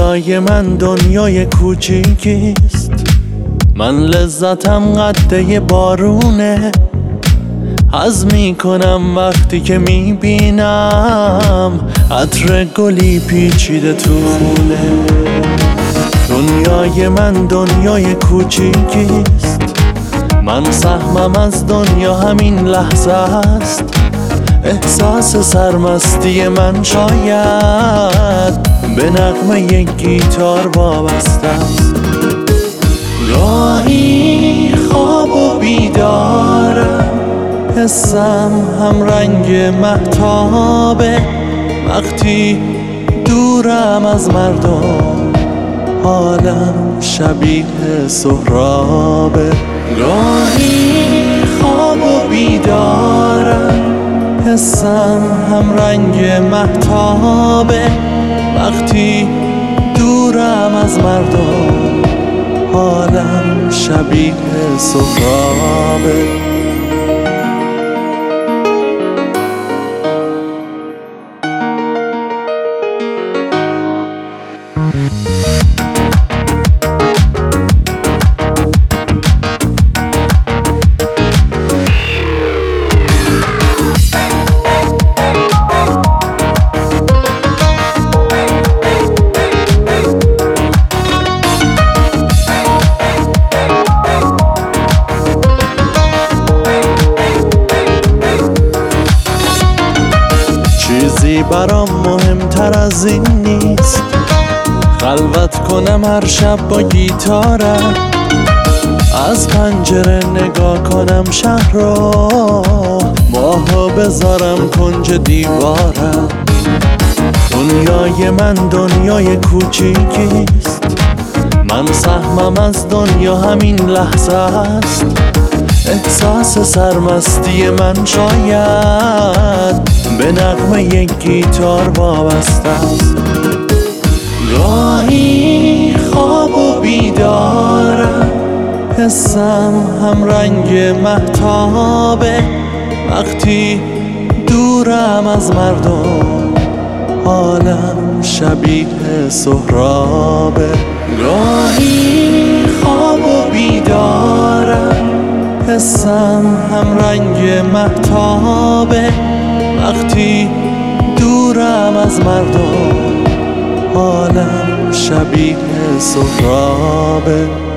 دنیای من دنیای کوچیکیست، من لذتم قده بارونه. حظ میکنم وقتی که میبینم عطر گلی پیچیده تو خونه. دنیای من دنیای کوچیکیست، من سهمم از دنیا همین لحظه است. احساس سرمستی من شاید به نغمه یک گیتار وابسته است. گاهی خواب و بیدارم، حسم هم رنگ مهتابه. وقتی دورم از مردم حالم شبیه سهرابه. گاهی خواب و بیدارم، حسم هم رنگ مهتابه. وقتی دورم از مردم حالم شبیه سهرابه. چیزی برام مهمتر از این نیست، خلوت کنم هر شب با گیتارم. از پنجره نگاه کنم شهر رو، ماهو بذارم کنج دیوارم. دنیای من دنیای کوچیکیست، من سهمم از دنیا همین لحظه است. احساس سرمستی من شاید به نغمه یک گیتار وابسته است. گاهی خواب و بیدارم، حسم هم رنگ مهتابه. وقتی دورم از مردم حالم شبیه سهرابه. گاهی خواب و بیدارم، حسم هم رنگ مهتابه. وقتی دورم از مردم حالم شبیه سهرابه.